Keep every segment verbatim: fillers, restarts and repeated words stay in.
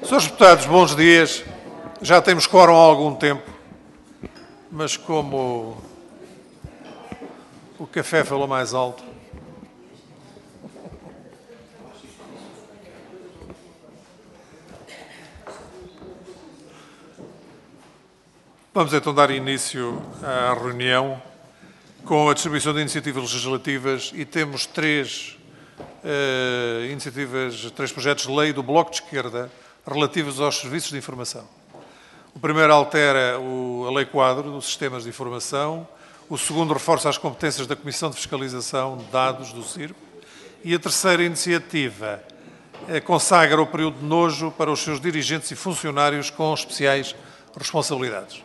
senhores deputados, bons dias. Já temos quórum há algum tempo, mas como o café falou mais alto, vamos então dar início à reunião com a distribuição de iniciativas legislativas e temos três uh, iniciativas, três projetos de lei do Bloco de Esquerda relativos aos serviços de informação. O primeiro altera o, a Lei Quadro dos Sistemas de Informação, o segundo reforça as competências da Comissão de Fiscalização de Dados do C I R P e a terceira iniciativa eh, consagra o período de nojo para os seus dirigentes e funcionários com especiais responsabilidades.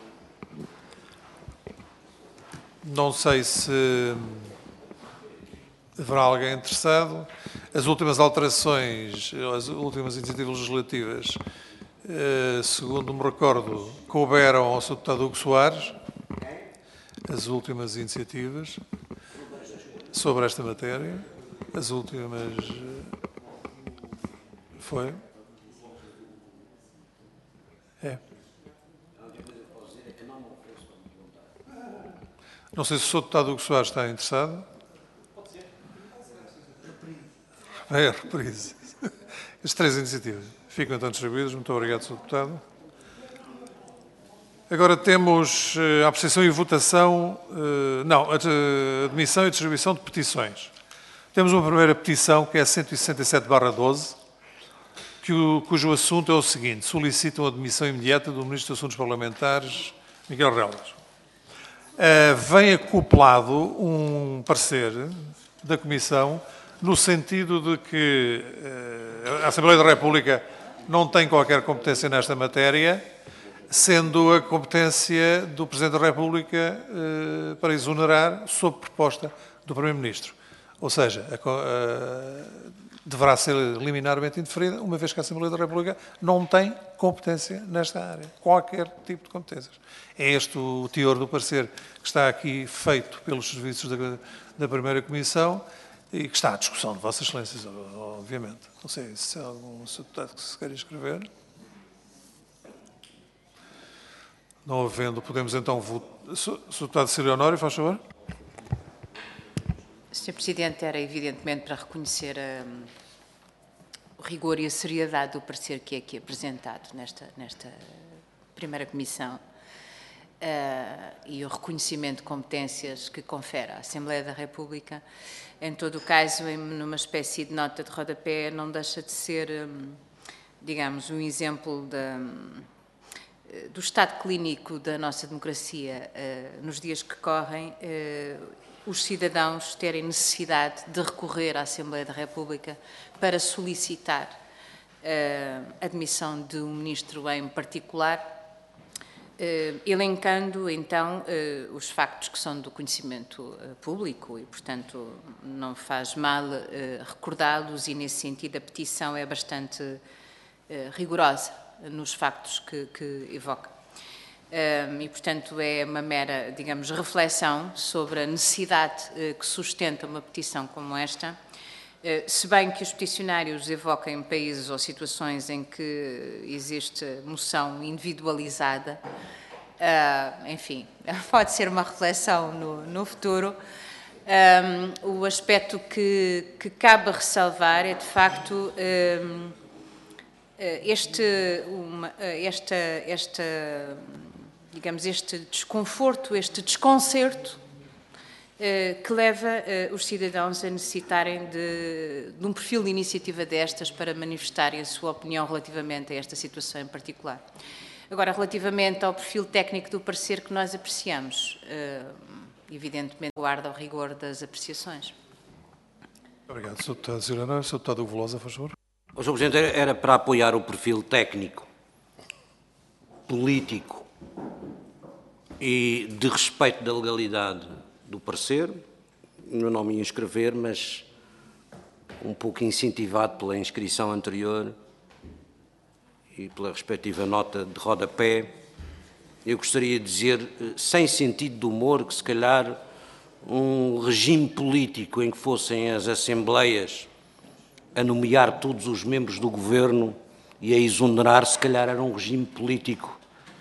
Não sei se haverá alguém interessado. As últimas alterações, as últimas iniciativas legislativas, eh, segundo me recordo, couberam ao senhor Deputado Hugo Soares, as últimas iniciativas sobre esta matéria, as últimas, foi? É. Não sei se o senhor Deputado Hugo Soares está interessado. É, reprise. As três iniciativas ficam então distribuídas. Muito obrigado, senhor Deputado. Agora temos a apreciação e votação, não, a admissão e distribuição de petições. Temos uma primeira petição, que é a cento e sessenta e sete barra doze, cujo assunto é o seguinte: solicitam a admissão imediata do Ministro dos Assuntos Parlamentares, Miguel Relvas. Vem acoplado um parecer da Comissão no sentido de que a Assembleia da República não tem qualquer competência nesta matéria, sendo a competência do Presidente da República eh, para exonerar sob proposta do Primeiro-Ministro. Ou seja, a, a, deverá ser liminarmente indeferida, uma vez que a Assembleia da República não tem competência nesta área, qualquer tipo de competências. É este o teor do parecer que está aqui feito pelos serviços da, da Primeira Comissão e que está à discussão de Vossas Excelências, obviamente. Não sei se há algum deputado que se queira inscrever. Não havendo, podemos então votar. senhor Deputado Cílio Honório, faz favor. senhor Presidente, era evidentemente para reconhecer um, o rigor e a seriedade do parecer que é aqui apresentado nesta, nesta primeira comissão uh, e o reconhecimento de competências que confere à Assembleia da República. Em todo o caso, em, numa espécie de nota de rodapé, não deixa de ser, um, digamos, um exemplo da, um, do estado clínico da nossa democracia uh, nos dias que correm, uh, os cidadãos terem necessidade de recorrer à Assembleia da República para solicitar uh, a admissão de um ministro em particular, Uh, elencando, então, uh, os factos que são do conhecimento uh, público e, portanto, não faz mal uh, recordá-los e, nesse sentido, a petição é bastante uh, rigorosa nos factos que, que evoca. Uh, e, portanto, é uma mera, digamos, reflexão sobre a necessidade uh, que sustenta uma petição como esta, uh, se bem que os peticionários evoquem países ou situações em que existe moção individualizada. Uh, enfim, pode ser uma reflexão no, no futuro. Um, o aspecto que, que cabe ressalvar é, de facto, um, este, uma, esta, esta, digamos, este desconforto, este desconcerto uh, que leva uh, os cidadãos a necessitarem de, de um perfil de iniciativa destas para manifestarem a sua opinião relativamente a esta situação em particular. Agora, relativamente ao perfil técnico do parecer que nós apreciamos, evidentemente guarda o rigor das apreciações. Obrigado, senhor Deputado Cílio Honório. senhor Deputado Hugo Velosa, por favor. senhor Presidente, era para apoiar o perfil técnico, político e de respeito da legalidade do parecer. Eu não me ia inscrever, mas um pouco incentivado pela inscrição anterior e pela respectiva nota de rodapé, eu gostaria de dizer, sem sentido de humor, que se calhar um regime político em que fossem as assembleias a nomear todos os membros do governo e a exonerar, se calhar, era um regime político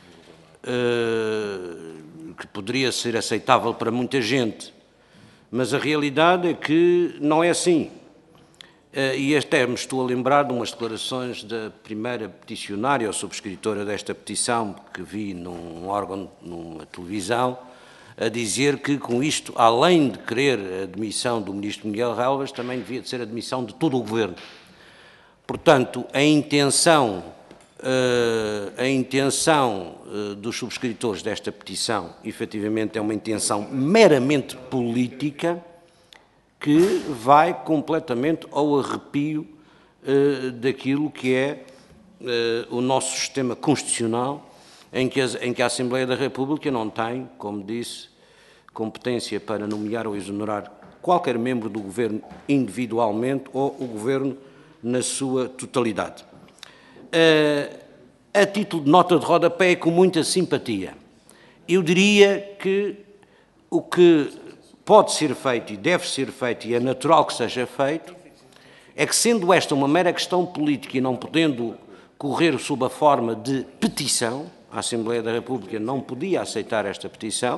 uh, que poderia ser aceitável para muita gente. Mas a realidade é que não é assim. Uh, e até me estou a lembrar de umas declarações da primeira peticionária ou subscritora desta petição, que vi num órgão, numa televisão, a dizer que com isto, além de querer a admissão do ministro Miguel Relvas, também devia de ser a admissão de todo o Governo. Portanto, a intenção, uh, a intenção uh, dos subscritores desta petição, efetivamente, é uma intenção meramente política, que vai completamente ao arrepio uh, daquilo que é uh, o nosso sistema constitucional, em que, as, em que a Assembleia da República não tem, como disse, competência para nomear ou exonerar qualquer membro do Governo individualmente ou o Governo na sua totalidade. Uh, a título de nota de rodapé, com muita simpatia, eu diria que o que pode ser feito e deve ser feito, e é natural que seja feito, é que, sendo esta uma mera questão política e não podendo correr sob a forma de petição, a Assembleia da República não podia aceitar esta petição,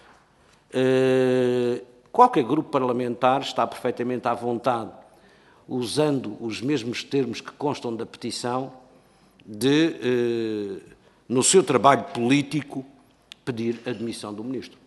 qualquer grupo parlamentar está perfeitamente à vontade, usando os mesmos termos que constam da petição, de, no seu trabalho político, pedir a admissão do Ministro.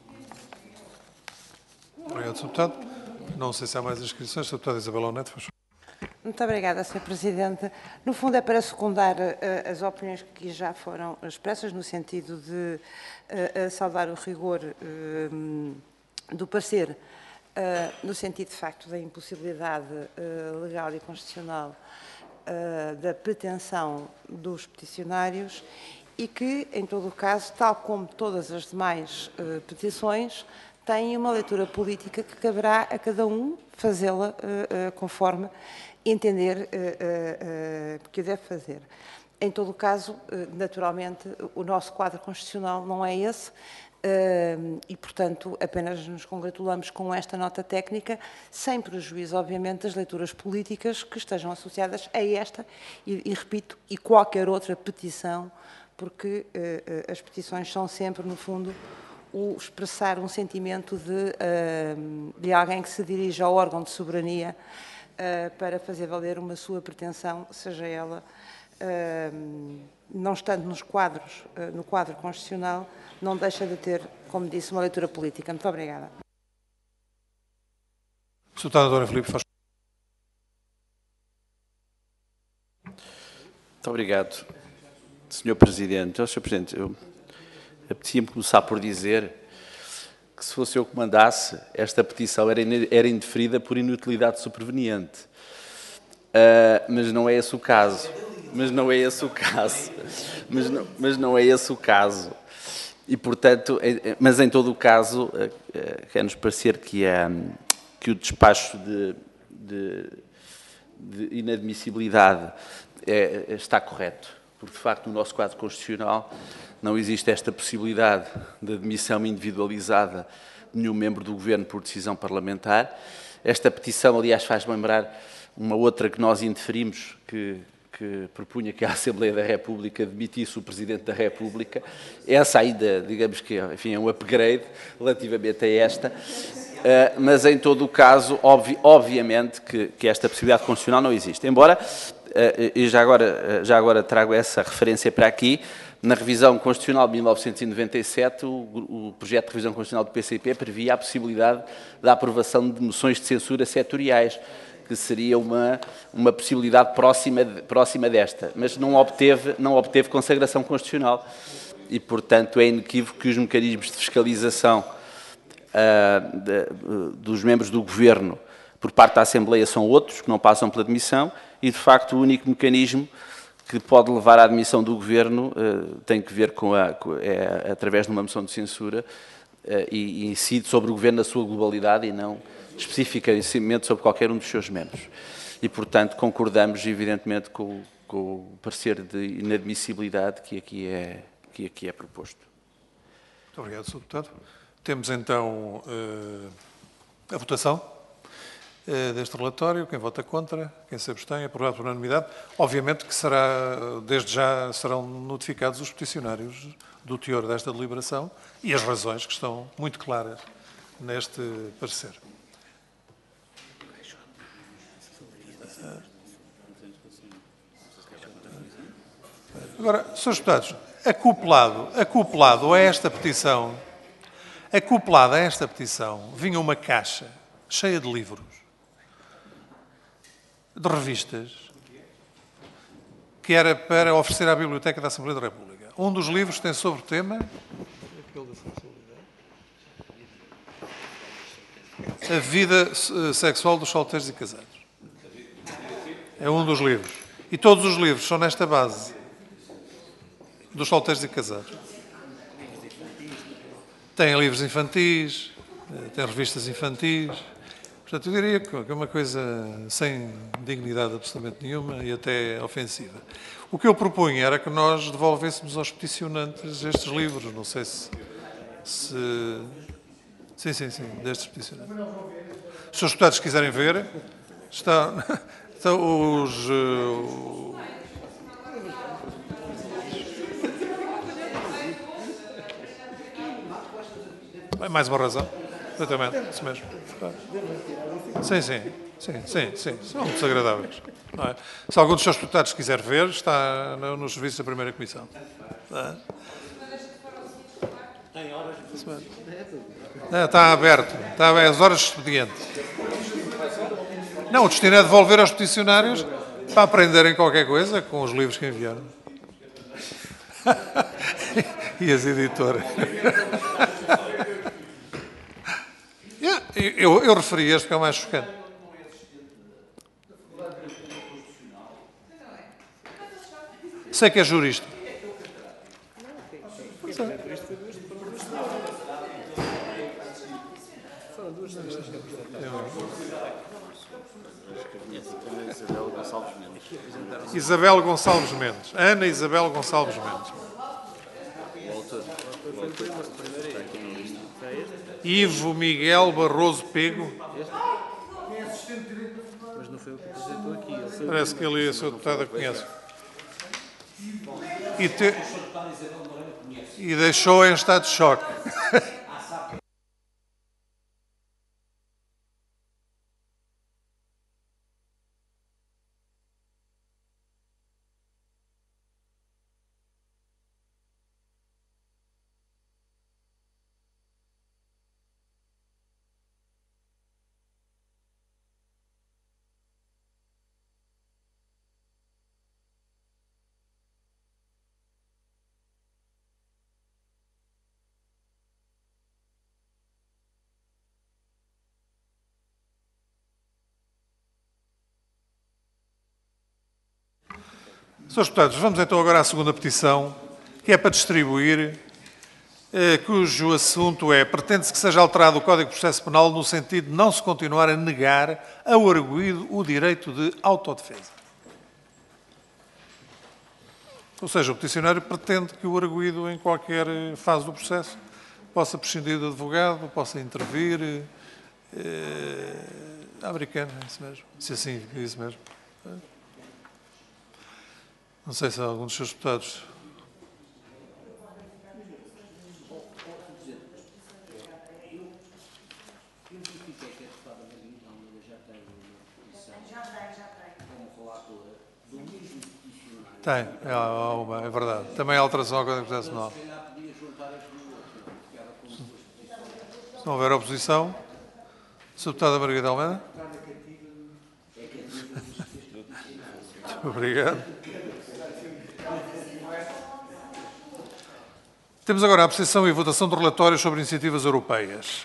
Obrigado, senhor Deputado. Não sei se há mais inscrições. senhor Deputado Isabel Neto, faz favor. Muito obrigada, senhor Presidente. No fundo, é para secundar uh, as opiniões que já foram expressas, no sentido de uh, saudar o rigor uh, do parecer, uh, no sentido, de facto, da impossibilidade uh, legal e constitucional uh, da pretensão dos peticionários e que, em todo o caso, tal como todas as demais uh, petições, tem uma leitura política que caberá a cada um fazê-la uh, uh, conforme entender uh, uh, uh, que deve fazer. Em todo o caso, uh, naturalmente, o nosso quadro constitucional não é esse uh, e, portanto, apenas nos congratulamos com esta nota técnica, sem prejuízo, obviamente, das leituras políticas que estejam associadas a esta e, e repito, e qualquer outra petição, porque uh, uh, as petições são sempre, no fundo, o expressar um sentimento de, uh, de alguém que se dirige ao órgão de soberania uh, para fazer valer uma sua pretensão, seja ela, uh, não estando nos quadros, uh, no quadro constitucional, não deixa de ter, como disse, uma leitura política. Muito obrigada. senhor Deputado Dona Filipe, faz Muito obrigado, senhor Presidente. senhor Presidente, eu apetecia-me começar por dizer que, se fosse eu que mandasse, esta petição era, era indeferida por inutilidade superveniente. Uh, mas não é esse o caso. Mas não é esse o caso. Mas não, mas não é esse o caso. E, portanto, mas em todo o caso, uh, uh, quer-nos parecer que, um, que o despacho de, de, de inadmissibilidade é, está correto. Porque, de facto, no nosso quadro constitucional não existe esta possibilidade de admissão individualizada de nenhum membro do Governo por decisão parlamentar. Esta petição, aliás, faz lembrar uma outra que nós indeferimos, que, que propunha que a Assembleia da República demitisse o Presidente da República. Essa ainda, digamos que, enfim, é um upgrade relativamente a esta. Uh, mas, em todo o caso, obvi obviamente que, que esta possibilidade constitucional não existe. Embora, uh, e já agora, uh, já agora trago essa referência para aqui, na revisão constitucional de mil novecentos e noventa e sete, o, o projeto de revisão constitucional do P C P previa a possibilidade da aprovação de moções de censura setoriais, que seria uma, uma possibilidade próxima, próxima desta, mas não obteve, não obteve consagração constitucional. E, portanto, é inequívoco que os mecanismos de fiscalização uh, de, dos membros do Governo por parte da Assembleia são outros, que não passam pela admissão, e, de facto, o único mecanismo que pode levar à admissão do Governo uh, tem que ver com a, com, é, através de uma moção de censura uh, e, e incide sobre o Governo na sua globalidade e não especificamente sobre qualquer um dos seus membros. E, portanto, concordamos, evidentemente, com, com o parecer de inadmissibilidade que aqui é, que aqui é proposto. Muito obrigado, senhor Deputado. Temos, então, uh, a votação. eh, deste relatório. Quem vota contra, quem se abstém, aprovado por unanimidade. Obviamente que será, desde já serão notificados os peticionários do teor desta deliberação e as razões que estão muito claras neste parecer. Agora, senhores deputados, acoplado, acoplado a esta petição, acoplado a esta petição, vinha uma caixa cheia de livros, de revistas, que era para oferecer à Biblioteca da Assembleia da República. Um dos livros tem sobre tema a vida sexual dos solteiros e casados. É um dos livros. E todos os livros são nesta base dos solteiros e casados. Tem livros infantis, tem revistas infantis. Portanto, eu diria que é uma coisa sem dignidade absolutamente nenhuma e até ofensiva. O que eu propunha era que nós devolvêssemos aos peticionantes estes livros. Não sei se... se... Sim, sim, sim, destes peticionantes. Se os deputados quiserem ver, está... estão os... Uh... É mais uma razão. Exatamente, isso mesmo. Sim, sim, sim, sim, sim. São desagradáveis. Não é? Se algum dos seus deputados quiser ver, está nos serviços da primeira comissão. Não é? Não, está aberto. Está aberto. As horas de expediente. Não, o destino é devolver aos peticionários para aprenderem qualquer coisa com os livros que enviaram. E as editoras. Eu, eu referi este que é o mais chocante. Sei que é jurista. Isabel Gonçalves Mendes. Ana Isabel Gonçalves Mendes. Ivo Miguel Barroso Pego. Mas não foi o que apresentou aqui. Parece que ele e a sua deputada conhecem. E, te... e deixou em estado de choque. Senhores deputados, vamos então agora à segunda petição, que é para distribuir, eh, cujo assunto é: pretende-se que seja alterado o Código de Processo Penal no sentido de não se continuar a negar ao arguido o direito de autodefesa. Ou seja, o peticionário pretende que o arguido, em qualquer fase do processo, possa prescindir do advogado, possa intervir. Eh, americano, é isso mesmo. Se assim, é isso mesmo. Não sei se há algum dos seus deputados. Tem, há uma, é verdade. Também há alteração ao Código de Processo Penal. Se não houver oposição, senhora deputada Margarida Almeida. Muito obrigado. Temos agora a apreciação e votação de relatórios sobre iniciativas europeias.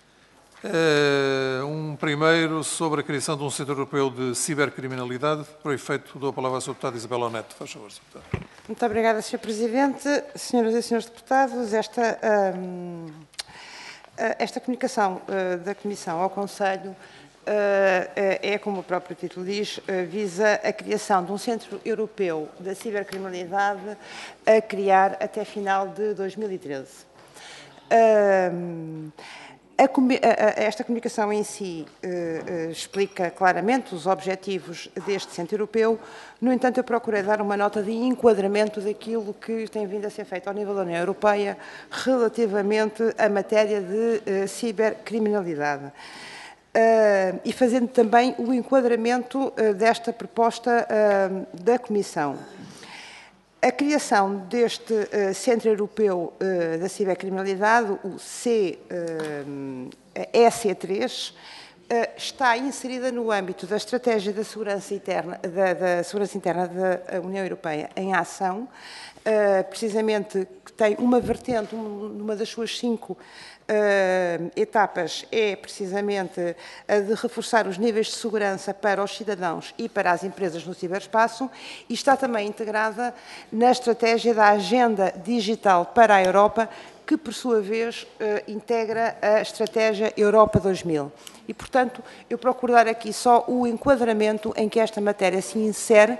Uh, um primeiro sobre a criação de um Centro Europeu de Cibercriminalidade. Por efeito, dou a palavra à senhora deputada Isabel Neto. Faz favor, senhora deputada. Muito obrigada, senhor Presidente. Senhoras e senhores deputados, esta, um, esta comunicação uh, da Comissão ao Conselho Uh, é, como o próprio título diz, uh, visa a criação de um Centro Europeu da Cibercriminalidade a criar até final de dois mil e treze. Uh, A, a, esta comunicação em si uh, uh, explica claramente os objetivos deste Centro Europeu. No entanto, eu procurei dar uma nota de enquadramento daquilo que tem vindo a ser feito ao nível da União Europeia relativamente à matéria de uh, cibercriminalidade. Uh, e fazendo também o enquadramento uh, desta proposta uh, da Comissão. A criação deste uh, Centro Europeu uh, da Cibercriminalidade, o C, uh, E C três, uh, está inserida no âmbito da Estratégia da Segurança Interna da, da, Segurança Interna da União Europeia em ação, uh, precisamente que tem uma vertente, uma das suas cinco Uh, etapas é precisamente a de reforçar os níveis de segurança para os cidadãos e para as empresas no ciberespaço e está também integrada na estratégia da Agenda Digital para a Europa, que, por sua vez, uh, integra a estratégia Europa dois mil. E, portanto, eu procuro dar aqui só o enquadramento em que esta matéria se insere,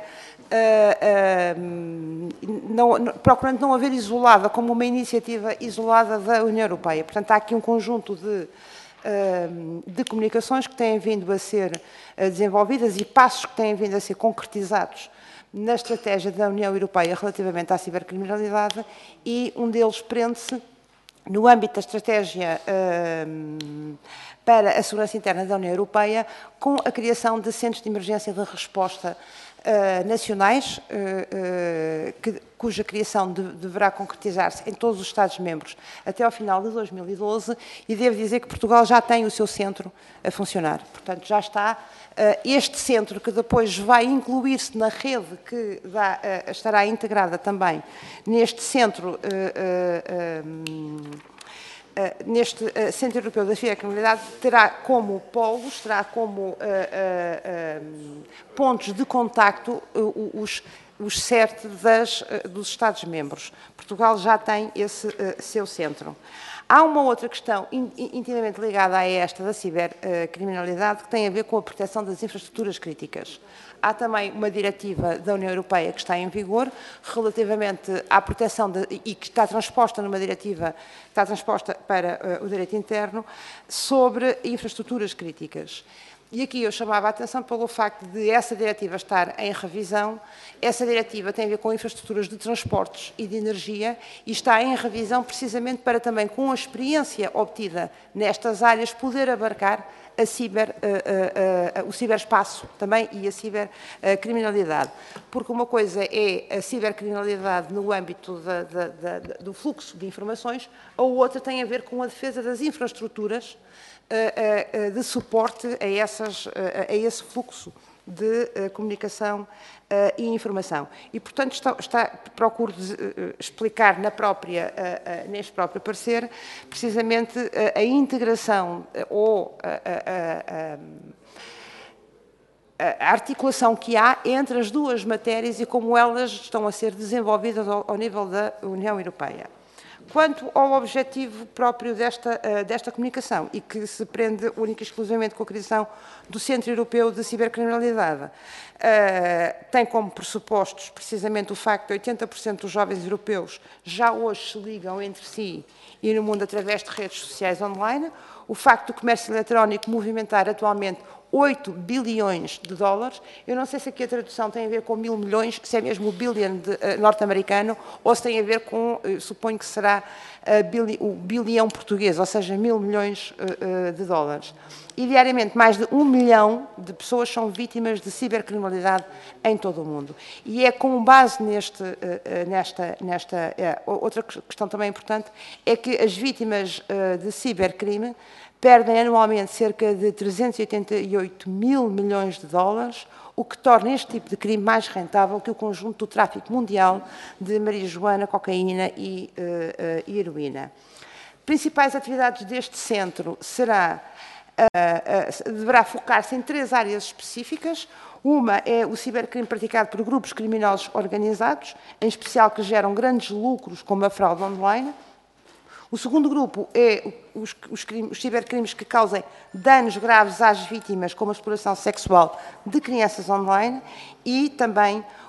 Uh, uh, não, não, procurando não haver isolada, como uma iniciativa isolada da União Europeia. Portanto, há aqui um conjunto de, uh, de comunicações que têm vindo a ser uh, desenvolvidas e passos que têm vindo a ser concretizados na estratégia da União Europeia relativamente à cibercriminalidade e um deles prende-se no âmbito da estratégia uh, para a segurança interna da União Europeia com a criação de centros de emergência de resposta Uh, nacionais, uh, uh, que, cuja criação de, deverá concretizar-se em todos os Estados-membros até ao final de dois mil e doze, e devo dizer que Portugal já tem o seu centro a funcionar. Portanto, já está uh, este centro, que depois vai incluir-se na rede que dá, uh, estará integrada também neste centro uh, uh, um, Uh, neste uh, Centro Europeu da Cibercriminalidade, terá como polos, terá como uh, uh, uh, pontos de contacto uh, os, os C E R T das, uh, dos Estados-membros. Portugal já tem esse uh, seu centro. Há uma outra questão in, intimamente ligada a esta da cibercriminalidade que tem a ver com a proteção das infraestruturas críticas. Há também uma diretiva da União Europeia que está em vigor relativamente à proteção de, e que está transposta numa diretiva, está transposta para uh, o direito interno, sobre infraestruturas críticas. E aqui eu chamava a atenção pelo facto de essa diretiva estar em revisão. Essa diretiva tem a ver com infraestruturas de transportes e de energia e está em revisão precisamente para também, com a experiência obtida nestas áreas, poder abarcar a ciber, uh, uh, uh, o ciberespaço também e a cibercriminalidade. Porque uma coisa é a cibercriminalidade no âmbito da, da, da, do fluxo de informações, a outra tem a ver com a defesa das infraestruturas uh, uh, de suporte a, essas, uh, a esse fluxo de uh, comunicação uh, e informação. E, portanto, está, está, procuro uh, explicar na própria, uh, uh, neste próprio parecer, precisamente uh, a integração uh, ou a, a, a, a articulação que há entre as duas matérias e como elas estão a ser desenvolvidas ao, ao nível da União Europeia. Quanto ao objetivo próprio desta, uh, desta comunicação, e que se prende única e exclusivamente com a criação do Centro Europeu de Cibercriminalidade, uh, tem como pressupostos precisamente o facto de oitenta por cento dos jovens europeus já hoje se ligam entre si e no mundo através de redes sociais online, o facto do comércio eletrónico movimentar atualmente oito bilhões de dólares. Eu não sei se aqui a tradução tem a ver com mil milhões, se é mesmo o billion uh, norte-americano, ou se tem a ver com, uh, suponho que será uh, bili o bilhão português, ou seja, mil milhões uh, uh, de dólares. E diariamente mais de um milhão de pessoas são vítimas de cibercriminalidade em todo o mundo. E é com base neste, uh, uh, nesta, nesta uh, outra questão também importante, é que as vítimas uh, de cibercrime perdem anualmente cerca de trezentos e oitenta e oito mil milhões de dólares, o que torna este tipo de crime mais rentável que o conjunto do tráfico mundial de marijuana, cocaína e, uh, uh, e heroína. Principais atividades deste centro será, uh, uh, deverá focar-se em três áreas específicas. Uma é o cibercrime praticado por grupos criminosos organizados, em especial que geram grandes lucros, como a fraude online. O segundo grupo é os, os, crimes, os cibercrimes que causem danos graves às vítimas, como a exploração sexual de crianças online, e também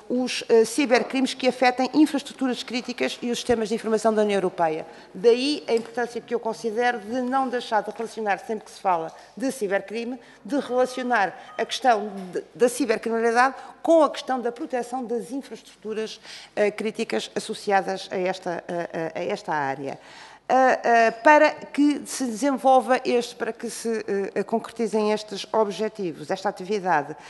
os uh, cibercrimes que afetem infraestruturas críticas e os sistemas de informação da União Europeia. Daí a importância que eu considero de não deixar de relacionar, sempre que se fala de cibercrime, de relacionar a questão de, da cibercriminalidade com a questão da proteção das infraestruturas uh, críticas associadas a esta, uh, a esta área. Uh, uh, para que se desenvolva este, para que se uh, concretizem estes objetivos, esta atividade. Uh,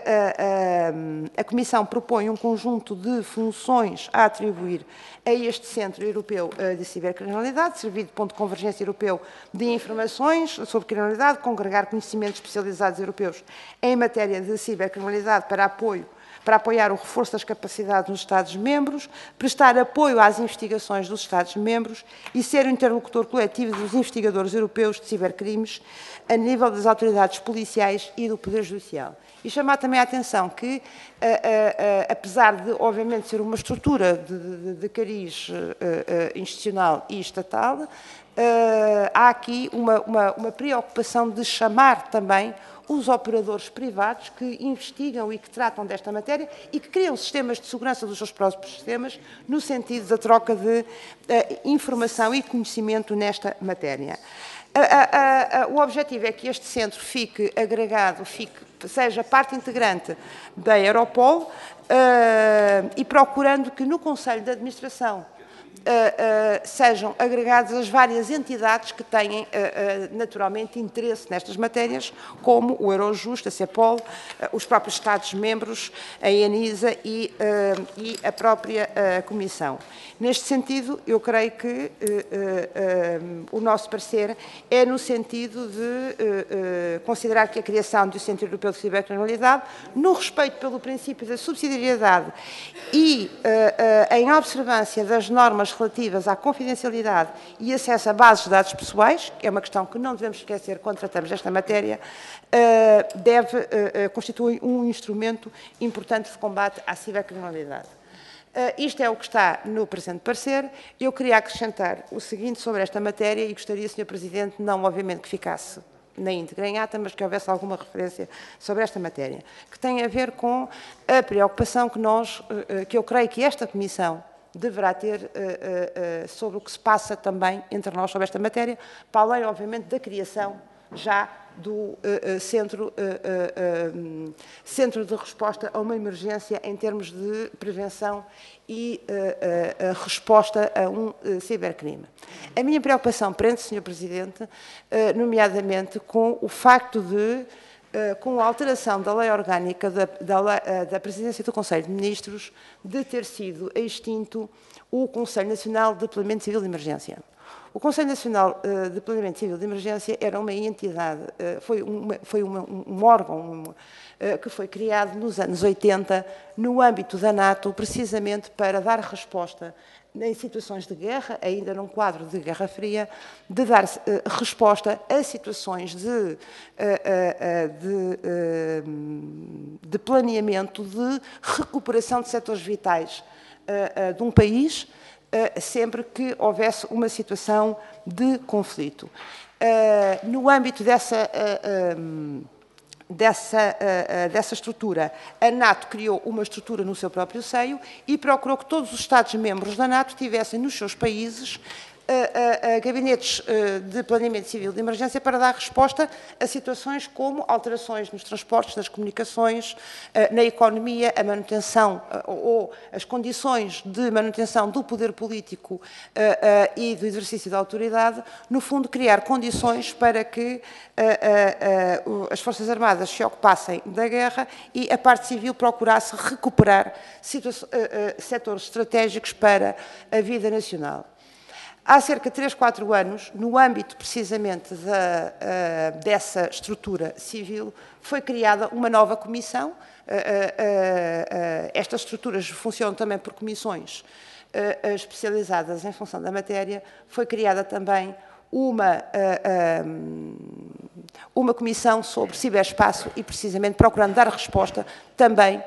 uh, uh, a Comissão propõe um conjunto de funções a atribuir a este Centro Europeu uh, de Cibercriminalidade, servir de ponto de convergência europeu de informações sobre criminalidade, congregar conhecimentos especializados europeus em matéria de cibercriminalidade para apoio para apoiar o reforço das capacidades nos Estados-membros, prestar apoio às investigações dos Estados-membros e ser o interlocutor coletivo dos investigadores europeus de cibercrimes a nível das autoridades policiais e do Poder Judicial. E chamar também a atenção que, a, a, a, apesar de, obviamente, ser uma estrutura de, de, de cariz a, a, institucional e estatal, a, há aqui uma, uma, uma preocupação de chamar também os operadores privados que investigam e que tratam desta matéria e que criam sistemas de segurança dos seus próprios sistemas no sentido da troca de uh, informação e conhecimento nesta matéria. Uh, uh, uh, uh, o objetivo é que este centro fique agregado, fique, seja parte integrante da Europol uh, e procurando que no Conselho de Administração Uh, uh, sejam agregadas as várias entidades que têm, uh, uh, naturalmente, interesse nestas matérias, como o Eurojust, a CEPOL, uh, os próprios Estados-membros, a ENISA e, uh, e a própria uh, Comissão. Neste sentido, eu creio que uh, uh, uh, o nosso parecer é no sentido de uh, uh, considerar que a criação do Centro Europeu de Cibercriminalidade, no respeito pelo princípio da subsidiariedade e uh, uh, em observância das normas relativas à confidencialidade e acesso a bases de dados pessoais, que é uma questão que não devemos esquecer quando tratamos desta matéria, deve constituir um instrumento importante de combate à cibercriminalidade. Isto é o que está no presente parecer. Eu queria acrescentar o seguinte sobre esta matéria e gostaria, senhor Presidente, não obviamente que ficasse na íntegra em ata, mas que houvesse alguma referência sobre esta matéria, que tem a ver com a preocupação que nós, que eu creio que esta Comissão deverá ter uh, uh, uh, sobre o que se passa também entre nós sobre esta matéria, para além, obviamente, da criação já do uh, uh, centro, uh, uh, uh, centro de resposta a uma emergência em termos de prevenção e uh, uh, uh, resposta a um uh, cibercrime. A minha preocupação prende-se, senhor Presidente, uh, nomeadamente com o facto de, Uh, com a alteração da lei orgânica da, da, uh, da Presidência do Conselho de Ministros, de ter sido extinto o Conselho Nacional de Planeamento Civil de Emergência. O Conselho Nacional uh, de Planeamento Civil de Emergência era uma entidade, uh, foi, uma, foi uma, um órgão um, uh, que foi criado nos anos oitenta, no âmbito da NATO, precisamente para dar resposta em situações de guerra, ainda num quadro de Guerra Fria, de dar uh, resposta a situações de, uh, uh, uh, de, uh, de planeamento, de recuperação de setores vitais uh, uh, de um país, uh, sempre que houvesse uma situação de conflito. Uh, no âmbito dessa... Uh, um, Dessa, uh, uh, dessa estrutura, a NATO criou uma estrutura no seu próprio seio e procurou que todos os Estados-membros da NATO tivessem nos seus países uh, uh, uh, gabinetes uh, de planeamento civil de emergência para dar resposta a situações como alterações nos transportes, nas comunicações, uh, na economia, a manutenção uh, ou as condições de manutenção do poder político uh, uh, e do exercício da autoridade, no fundo criar condições para que uh, uh, uh, as Forças Armadas se ocupassem da guerra e a parte civil procurasse recuperar uh, uh, setores estratégicos para a vida nacional. Há cerca de três, quatro anos, no âmbito precisamente da, uh, dessa estrutura civil, foi criada uma nova comissão. Uh, uh, uh, estas estruturas funcionam também por comissões uh, uh, especializadas em função da matéria. Foi criada também uma, uh, um, uma comissão sobre ciberespaço e, precisamente, procurando dar resposta também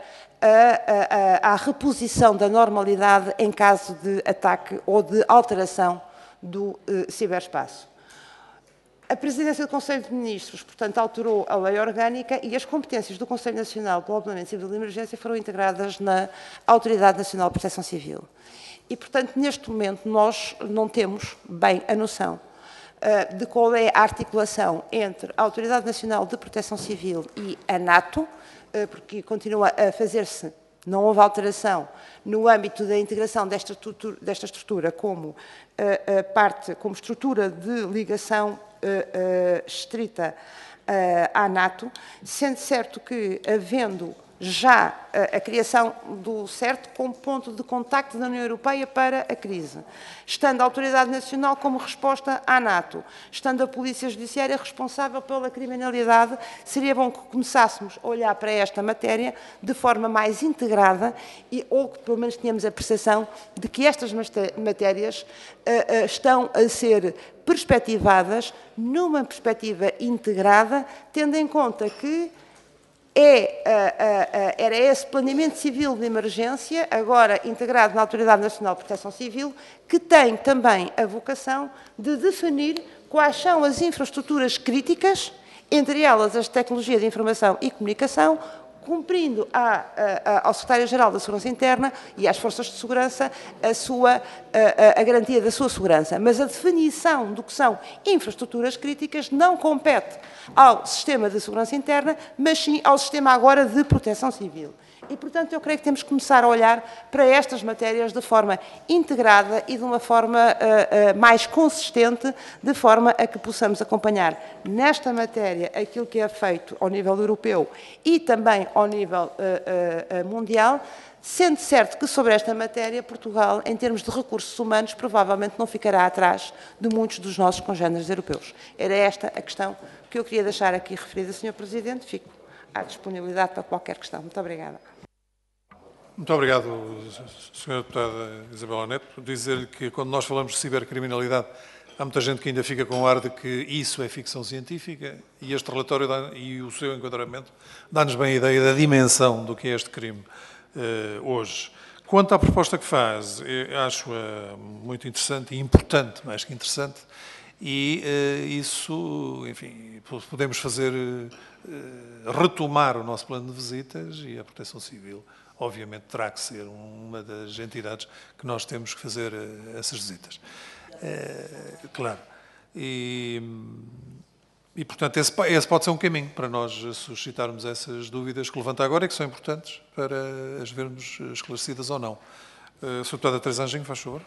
à, à, à reposição da normalidade em caso de ataque ou de alteração do uh, ciberespaço. A Presidência do Conselho de Ministros, portanto, alterou a lei orgânica e as competências do Conselho Nacional do Ordenamento Civil de Emergência foram integradas na Autoridade Nacional de Proteção Civil. E, portanto, neste momento, nós não temos bem a noção uh, de qual é a articulação entre a Autoridade Nacional de Proteção Civil e a NATO, uh, porque continua a fazer-se, não houve alteração no âmbito da integração desta estrutura, desta estrutura como uh, uh, parte, como estrutura de ligação Uh, uh, estrita uh, à NATO, sendo certo que, havendo já uh, a criação do CERT como ponto de contacto da União Europeia para a crise, estando a Autoridade Nacional como resposta à NATO, estando a Polícia Judiciária responsável pela criminalidade, seria bom que começássemos a olhar para esta matéria de forma mais integrada e, ou que pelo menos tenhamos a percepção de que estas matérias uh, uh, estão a ser perspectivadas numa perspectiva integrada, tendo em conta que é, uh, uh, era esse planeamento civil de emergência, agora integrado na Autoridade Nacional de Proteção Civil, que tem também a vocação de definir quais são as infraestruturas críticas, entre elas as tecnologias de informação e comunicação, cumprindo a, a, ao Secretário-Geral da Segurança Interna e às Forças de Segurança a, sua, a, a garantia da sua segurança. Mas a definição do que são infraestruturas críticas não compete ao Sistema de Segurança Interna, mas sim ao Sistema agora de Proteção Civil. E, portanto, eu creio que temos que começar a olhar para estas matérias de forma integrada e de uma forma uh, uh, mais consistente, de forma a que possamos acompanhar nesta matéria aquilo que é feito ao nível europeu e também ao nível uh, uh, mundial, sendo certo que sobre esta matéria Portugal, em termos de recursos humanos, provavelmente não ficará atrás de muitos dos nossos congêneres europeus. Era esta a questão que eu queria deixar aqui referida, senhor Presidente. Fico à disponibilidade para qualquer questão. Muito obrigada. Muito obrigado, senhora Deputada Isabela Neto. Dizer-lhe que quando nós falamos de cibercriminalidade, há muita gente que ainda fica com o ar de que isso é ficção científica e este relatório dá, e o seu enquadramento dá-nos bem a ideia da dimensão do que é este crime uh, hoje. Quanto à proposta que faz, acho-a muito interessante e importante, mais que interessante, e uh, isso, enfim, podemos fazer, uh, retomar o nosso plano de visitas e a Proteção Civil, obviamente, terá que ser uma das entidades que nós temos que fazer uh, essas visitas. Uh, claro. E, e portanto, esse, esse pode ser um caminho para nós suscitarmos essas dúvidas que levanta agora e que são importantes para as vermos esclarecidas ou não. Uh, Senhora Deputada Teresa Anjinho, faz favor.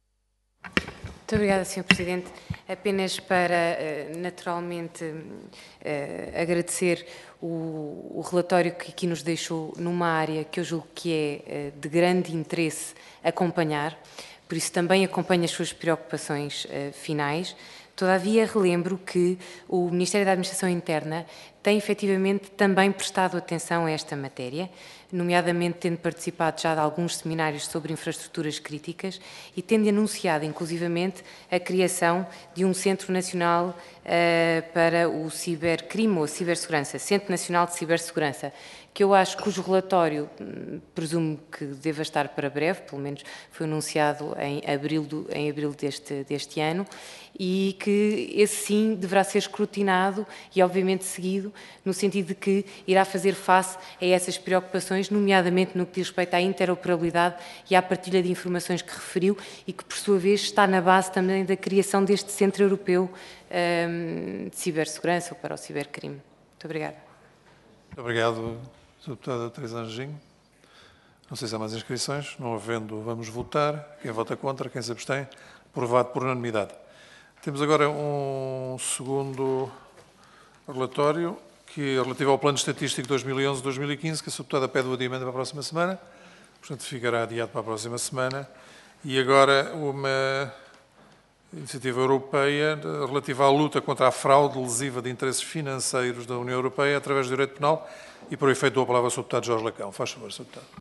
Muito obrigada, senhor Presidente. Apenas para, naturalmente, agradecer o, o relatório que aqui nos deixou numa área que eu julgo que é de grande interesse acompanhar, por isso também acompanho as suas preocupações finais. Todavia, relembro que o Ministério da Administração Interna tem efetivamente também prestado atenção a esta matéria, nomeadamente tendo participado já de alguns seminários sobre infraestruturas críticas e tendo anunciado, inclusivamente, a criação de um Centro Nacional uh, para o Cibercrime ou a Cibersegurança, Centro Nacional de Cibersegurança, que eu acho cujo relatório, presumo que deva estar para breve, pelo menos foi anunciado em abril, do, em abril deste, deste ano, e que esse sim deverá ser escrutinado e, obviamente, seguido, no sentido de que irá fazer face a essas preocupações, nomeadamente no que diz respeito à interoperabilidade e à partilha de informações que referiu e que, por sua vez, está na base também da criação deste Centro Europeu um, de Cibersegurança ou para o Cibercrime. Muito obrigada. Muito obrigado, senhora Deputada Teresa Anjinho. Não sei se há mais inscrições. Não havendo, vamos votar. Quem vota contra, quem se abstém, aprovado por unanimidade. Temos agora um segundo relatório, que é relativo ao Plano Estatístico dois mil e onze a dois mil e quinze, que a senhora Deputada pede o adiamento para a próxima semana. Portanto, ficará adiado para a próxima semana. E agora uma iniciativa europeia relativa à luta contra a fraude lesiva de interesses financeiros da União Europeia através do direito penal e, por efeito, dou a palavra ao senhor Deputado Jorge Lacão. Faz favor, senhor Deputado.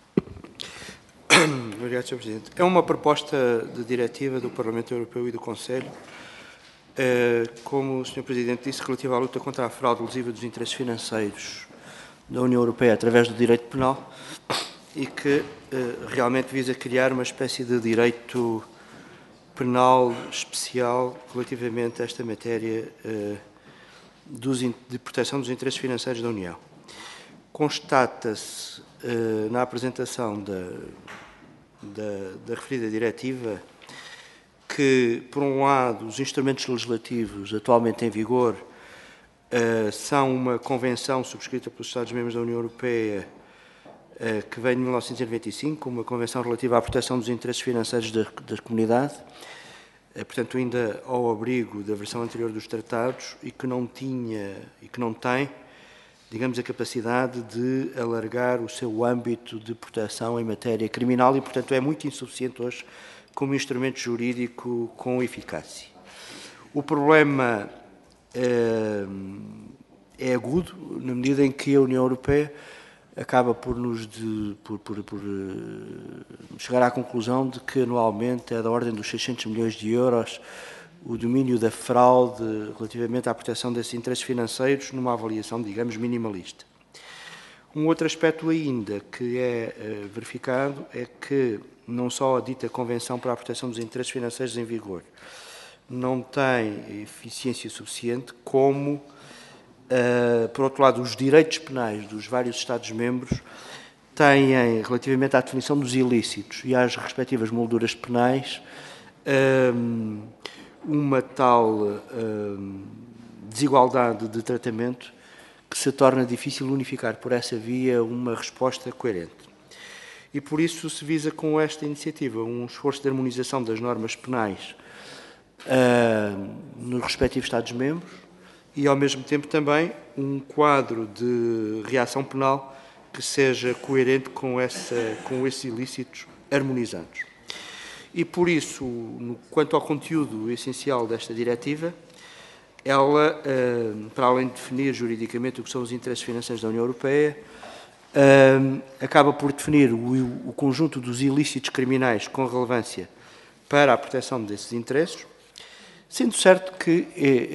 Obrigado, senhor Presidente. É uma proposta de diretiva do Parlamento Europeu e do Conselho, como o senhor Presidente disse, relativa à luta contra a fraude lesiva dos interesses financeiros da União Europeia através do direito penal e que realmente visa criar uma espécie de direito penal especial relativamente a esta matéria uh, dos, de proteção dos interesses financeiros da União. Constata-se uh, na apresentação da, da, da referida diretiva que, por um lado, os instrumentos legislativos atualmente em vigor uh, são uma convenção subscrita pelos Estados-membros da União Europeia uh, que vem de mil novecentos e noventa e cinco, uma convenção relativa à proteção dos interesses financeiros da, da comunidade, uh, portanto, ainda ao abrigo da versão anterior dos tratados e que não tinha e que não tem, digamos, a capacidade de alargar o seu âmbito de proteção em matéria criminal e, portanto, é muito insuficiente hoje como instrumento jurídico com eficácia. O problema é, é agudo, na medida em que a União Europeia acaba por nos de, por, por, por chegar à conclusão de que anualmente é da ordem dos seiscentos milhões de euros o domínio da fraude relativamente à proteção desses interesses financeiros numa avaliação, digamos, minimalista. Um outro aspecto ainda que é uh, verificado é que não só a dita Convenção para a Proteção dos Interesses Financeiros em vigor não tem eficiência suficiente, como, uh, por outro lado, os direitos penais dos vários Estados-membros têm, relativamente à definição dos ilícitos e às respectivas molduras penais, um, uma tal um, desigualdade de tratamento que se torna difícil unificar por essa via uma resposta coerente. E por isso se visa com esta iniciativa um esforço de harmonização das normas penais uh, nos respectivos Estados-membros e, ao mesmo tempo, também um quadro de reação penal que seja coerente com, essa, com esses ilícitos harmonizados. E por isso, no, quanto ao conteúdo essencial desta diretiva, ela, uh, para além de definir juridicamente o que são os interesses financeiros da União Europeia, uh, acaba por definir o, o conjunto dos ilícitos criminais com relevância para a proteção desses interesses, sendo certo que,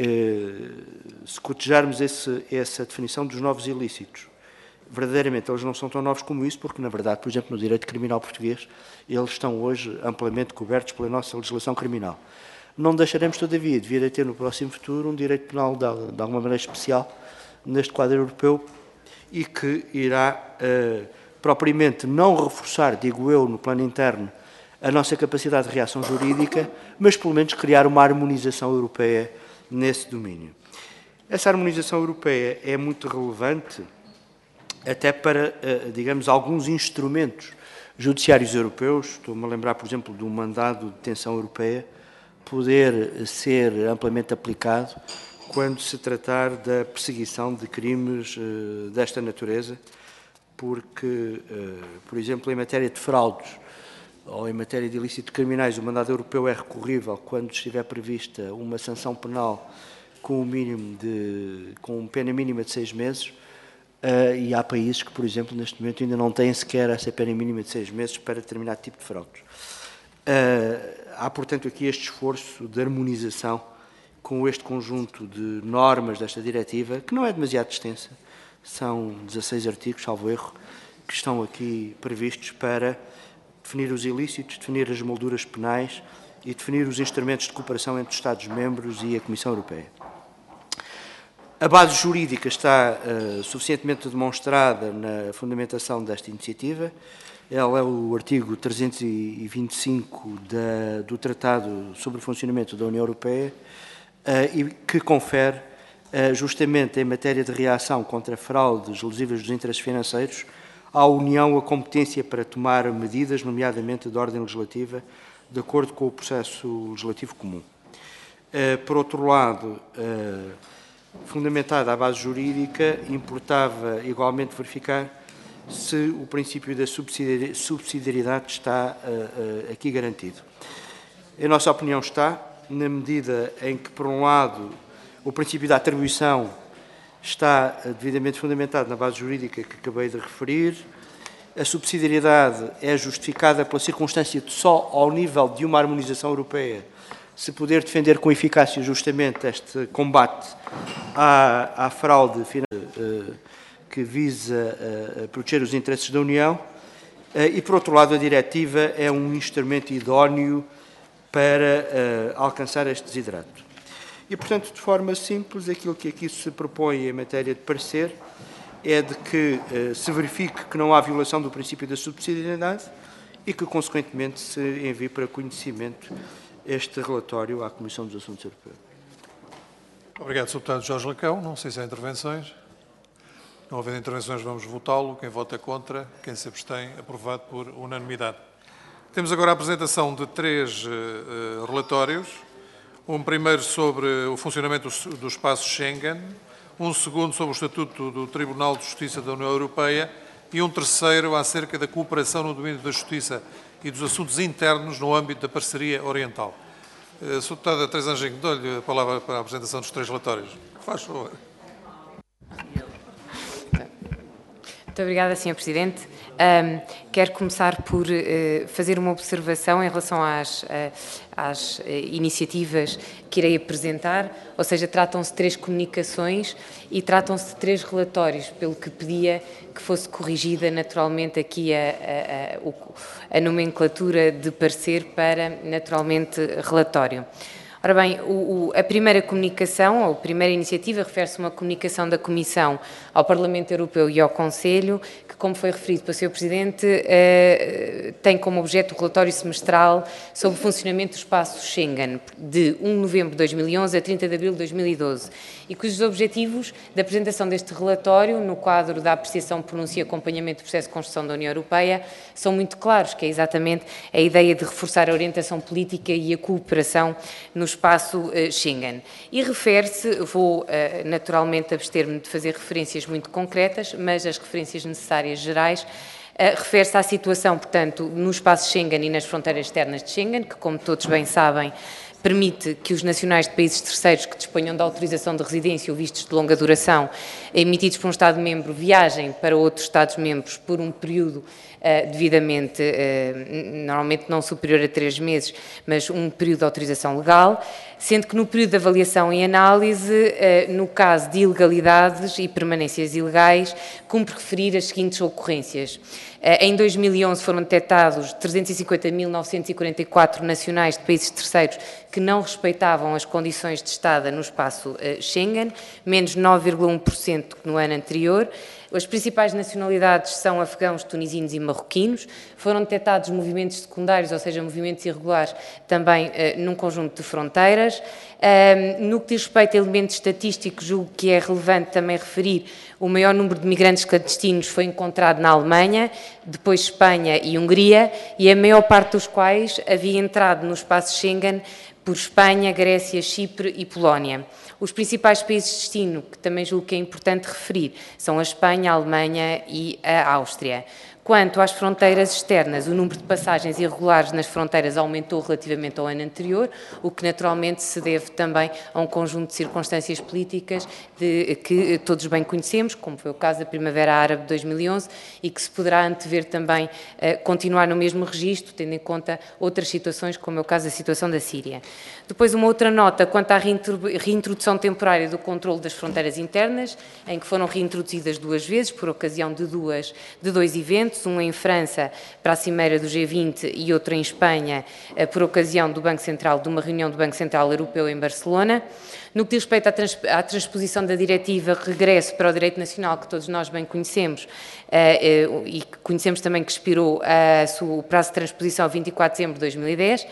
uh, se cotejarmos esse, essa definição dos novos ilícitos, verdadeiramente eles não são tão novos como isso, porque, na verdade, por exemplo, no direito criminal português, eles estão hoje amplamente cobertos pela nossa legislação criminal. Não deixaremos, todavia, de vir a ter no próximo futuro um direito penal de, de alguma maneira especial neste quadro europeu e que irá, uh, propriamente, não reforçar, digo eu, no plano interno, a nossa capacidade de reação jurídica, mas, pelo menos, criar uma harmonização europeia nesse domínio. Essa harmonização europeia é muito relevante até para, uh, digamos, alguns instrumentos judiciários europeus. Estou-me a lembrar, por exemplo, do mandado de detenção europeia, poder ser amplamente aplicado quando se tratar da perseguição de crimes uh, desta natureza, porque, uh, por exemplo, em matéria de fraudes ou em matéria de ilícitos criminais, o mandado europeu é recorrível quando estiver prevista uma sanção penal com, o mínimo de, com pena mínima de seis meses, uh, e há países que, por exemplo, neste momento ainda não têm sequer essa pena mínima de seis meses para determinado tipo de fraudes. Uh, há, portanto, aqui este esforço de harmonização com este conjunto de normas desta diretiva, que não é demasiado extensa, são dezasseis artigos, salvo erro, que estão aqui previstos para definir os ilícitos, definir as molduras penais e definir os instrumentos de cooperação entre os Estados-membros e a Comissão Europeia. A base jurídica está uh, suficientemente demonstrada na fundamentação desta iniciativa. Ela é o artigo trezentos e vinte e cinco da, do Tratado sobre o Funcionamento da União Europeia, uh, e que confere, uh, justamente em matéria de reação contra fraudes lesivas dos interesses financeiros, à União a competência para tomar medidas, nomeadamente de ordem legislativa, de acordo com o processo legislativo comum. Uh, por outro lado, uh, fundamentada a base jurídica, importava igualmente verificar se o princípio da subsidiariedade está uh, uh, aqui garantido. Em nossa opinião está, na medida em que, por um lado, o princípio da atribuição está uh, devidamente fundamentado na base jurídica que acabei de referir, a subsidiariedade é justificada pela circunstância de só ao nível de uma harmonização europeia se poder defender com eficácia justamente este combate à, à fraude financeira, uh, que visa uh, proteger os interesses da União, uh, e, por outro lado, a diretiva é um instrumento idóneo para uh, alcançar este desiderato. E, portanto, de forma simples, aquilo que aqui se propõe em matéria de parecer é de que uh, se verifique que não há violação do princípio da subsidiariedade e que, consequentemente, se envie para conhecimento este relatório à Comissão dos Assuntos Europeus. Obrigado, senhor Deputado Jorge Lacão. Não sei se há intervenções. Não havendo intervenções, vamos votá-lo. Quem vota contra, quem se abstém, aprovado por unanimidade. Temos agora a apresentação de três uh, relatórios. Um primeiro sobre o funcionamento do, do espaço Schengen, um segundo sobre o Estatuto do Tribunal de Justiça da União Europeia e um terceiro acerca da cooperação no domínio da justiça e dos assuntos internos no âmbito da parceria oriental. Uh, senhor Deputada Teresa Anjinho, dou-lhe a palavra para a apresentação dos três relatórios. Faz favor. Muito obrigada, senhor Presidente. Um, quero começar por uh, fazer uma observação em relação às, uh, às uh, iniciativas que irei apresentar, ou seja, tratam-se de três comunicações e tratam-se de três relatórios, pelo que pedia que fosse corrigida naturalmente aqui a, a, a, a nomenclatura de parecer para naturalmente relatório. Ora bem, o, o, a primeira comunicação, ou a primeira iniciativa, refere-se a uma comunicação da Comissão ao Parlamento Europeu e ao Conselho, que, como foi referido pelo senhor Presidente, eh, tem como objeto o relatório semestral sobre o funcionamento do espaço Schengen, de um de novembro de dois mil e onze a trinta de abril de dois mil e doze, e cujos objetivos da apresentação deste relatório, no quadro da apreciação, pronúncia e acompanhamento do processo de construção da União Europeia, são muito claros, que é exatamente a ideia de reforçar a orientação política e a cooperação no espaço uh, Schengen. E refere-se, vou uh, naturalmente abster-me de fazer referências muito concretas, mas as referências necessárias gerais, uh, refere-se à situação, portanto, no espaço Schengen e nas fronteiras externas de Schengen, que, como todos bem sabem, permite que os nacionais de países terceiros que disponham de autorização de residência ou vistos de longa duração emitidos por um Estado-membro viajem para outros Estados-membros por um período Uh, devidamente, uh, normalmente não superior a três meses, mas um período de autorização legal, sendo que no período de avaliação e análise, uh, no caso de ilegalidades e permanências ilegais, cumpre referir as seguintes ocorrências. Uh, em dois mil e onze foram detectados trezentos e cinquenta mil novecentos e quarenta e quatro nacionais de países terceiros que não respeitavam as condições de estada no espaço uh, Schengen, menos nove vírgula um por cento no ano anterior. As principais nacionalidades são afegãos, tunisinos e marroquinos. Foram detectados movimentos secundários, ou seja, movimentos irregulares, também uh, num conjunto de fronteiras. Um, no que diz respeito a elementos estatísticos, julgo que é relevante também referir o maior número de migrantes clandestinos foi encontrado na Alemanha, depois Espanha e Hungria, e a maior parte dos quais havia entrado no espaço Schengen por Espanha, Grécia, Chipre e Polónia. Os principais países de destino, que também julgo que é importante referir, são a Espanha, a Alemanha e a Áustria. Quanto às fronteiras externas, o número de passagens irregulares nas fronteiras aumentou relativamente ao ano anterior, o que naturalmente se deve também a um conjunto de circunstâncias políticas de, que todos bem conhecemos, como foi o caso da Primavera Árabe de dois mil e onze, e que se poderá antever também uh, continuar no mesmo registro, tendo em conta outras situações, como é o caso da situação da Síria. Depois, uma outra nota quanto à reintrodução temporária do controle das fronteiras internas, em que foram reintroduzidas duas vezes, por ocasião de, duas, de dois eventos, um em França para a Cimeira do G vinte e outro em Espanha por ocasião do Banco Central, de uma reunião do Banco Central Europeu em Barcelona. No que diz respeito à, trans, à transposição da diretiva regresso para o direito nacional, que todos nós bem conhecemos, uh, uh, e que conhecemos também que expirou uh, o prazo de transposição a vinte e quatro de dezembro de dois mil e dez,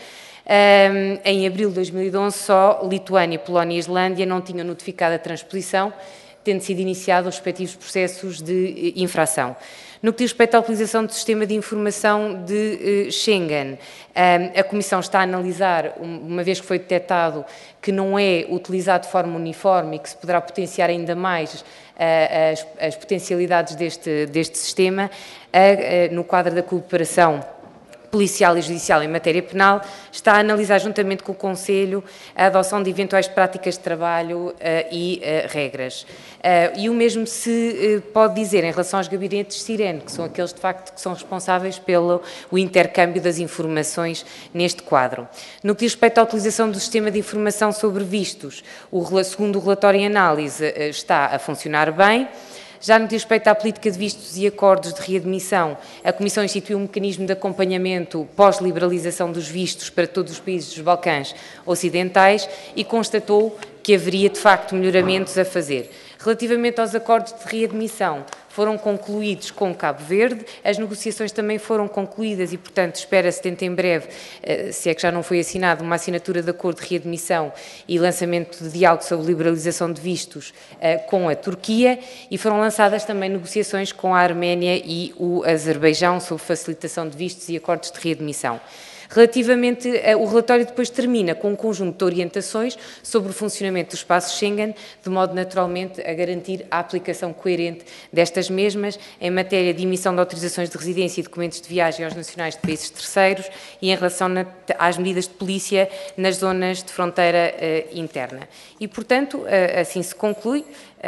um, em abril de dois mil e onze só Lituânia, Polónia e Islândia não tinham notificado a transposição, tendo sido iniciados os respectivos processos de infração. No que diz respeito à utilização do sistema de informação de uh, Schengen, um, a Comissão está a analisar, uma vez que foi detectado que não é utilizado de forma uniforme e que se poderá potenciar ainda mais uh, as, as potencialidades deste, deste sistema, uh, uh, no quadro da cooperação policial e judicial em matéria penal, está a analisar juntamente com o Conselho a adoção de eventuais práticas de trabalho uh, e uh, regras. Uh, e o mesmo se uh, pode dizer em relação aos gabinetes Sirene, que são aqueles de facto que são responsáveis pelo o intercâmbio das informações neste quadro. No que diz respeito à utilização do sistema de informação sobre vistos, o segundo o relatório em análise uh, está a funcionar bem. Já no que diz respeito à política de vistos e acordos de readmissão, a Comissão instituiu um mecanismo de acompanhamento pós-liberalização dos vistos para todos os países dos Balcãs Ocidentais e constatou que haveria, de facto, melhoramentos a fazer. Relativamente aos acordos de readmissão, foram concluídos com Cabo Verde, as negociações também foram concluídas e, portanto, espera-se dentro em breve, se é que já não foi assinado, uma assinatura de acordo de readmissão e lançamento de diálogo sobre liberalização de vistos com a Turquia, e foram lançadas também negociações com a Arménia e o Azerbaijão sobre facilitação de vistos e acordos de readmissão. Relativamente, o relatório depois termina com um conjunto de orientações sobre o funcionamento do espaço Schengen, de modo naturalmente a garantir a aplicação coerente destas mesmas em matéria de emissão de autorizações de residência e documentos de viagem aos nacionais de países terceiros e em relação na, às medidas de polícia nas zonas de fronteira uh, interna. E, portanto, uh, assim se conclui.